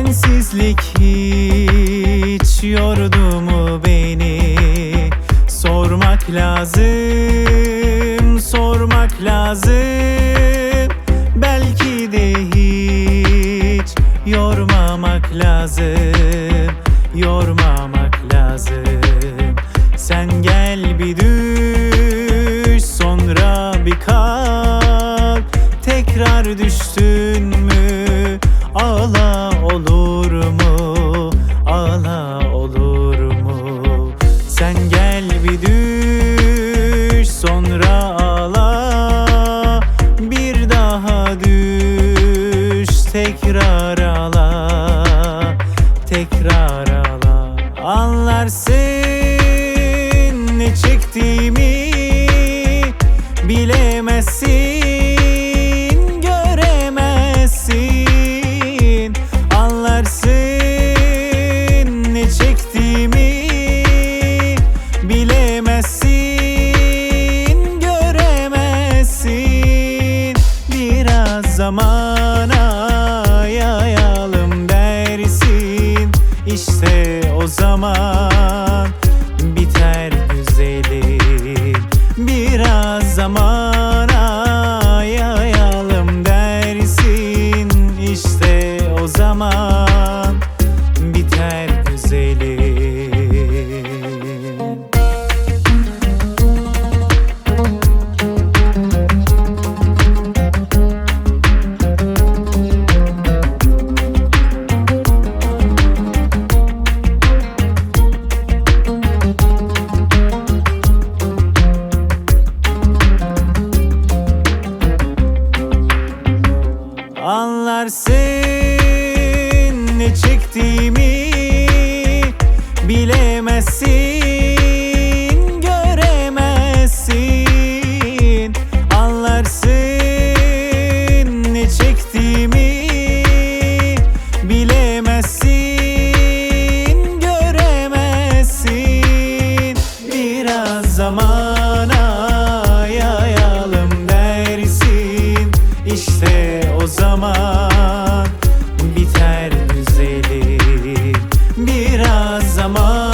Sensizlik hiç yordu mu beni? Sormak lazım, sormak lazım. Belki de hiç yormamak lazım, yormamak lazım. Sen gel bir düş, sonra bir kalk. Tekrar düştün mü ağla olur mu, ağla olur mu? Sen gel bir düş, sonra ağla. Bir daha düş, tekrar ağla, tekrar ağla. Anlarsın ne çektiğimi, bilemezsin, göremezsin. Anlarsın ne çektiğimi, bilemezsin, göremezsin. Biraz zamana yayalım dersin, İşte o zaman biter güzelim. Biraz zamana yayalım dersin, İşte o zaman biter güzelim. Anlarsın ne çektiğimi, bilemezsin, göremezsin. Anlarsın ne çektiğimi, bilemezsin, göremezsin. Biraz zamana yayalım dersin, İşte o zaman biter güzelim. Biraz zaman